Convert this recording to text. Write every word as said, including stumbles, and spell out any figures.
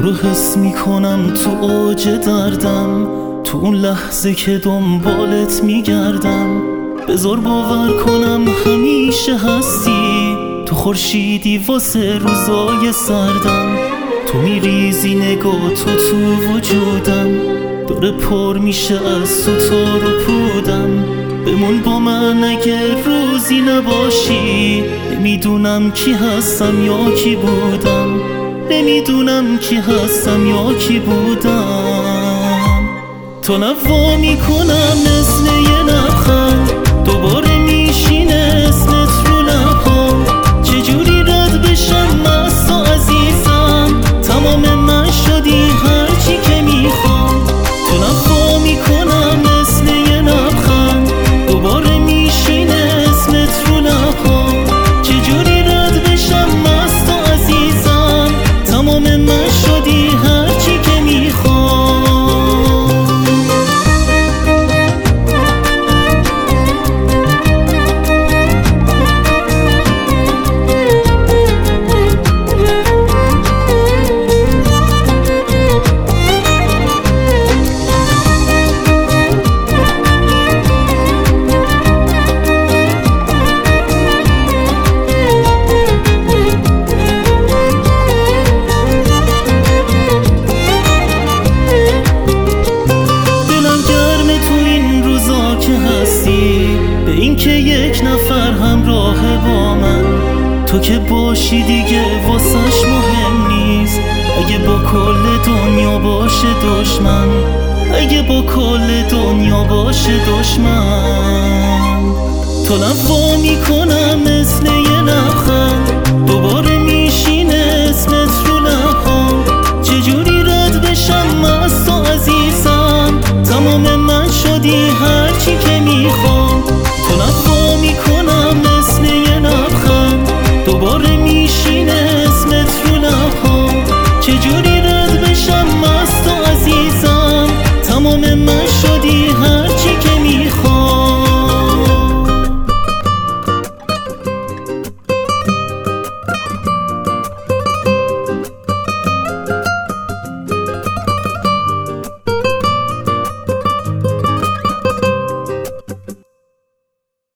رو حس میکنم تو اوج دردم، تو اون لحظه که دنبالت میگردم. بذار باور کنم همیشه هستی، تو خورشیدی واسه روزای سردم. تو میریزی نگاه تو تو وجودم، داره پر میشه از تو تار و پودم. بمون با من اگه روزی نباشی، نمیدونم کی هستم یا کی بودم، نمیدونم کی هستم یا کی بودم. تو نوا میکنم مثل یه لبخند، دوباره میشینه اسمت رو لبام. چجوری رد بشم از تو عزیزم، تمام من شدی هرچی که میخوام. تو نوا میکنم مثل یه لبخند، دوباره میشینه اسمت رو لبام. چجوری رد بشم از تو عزیزم، تمام من شدی هرچی که میخوام. به این که یک نفر همراه با من، تو که باشی دیگه واسش مهم نیست. اگه با کل دنیا باشه دشمن، اگه با کل دنیا باشه دشمن. تو نوا میکنم مثل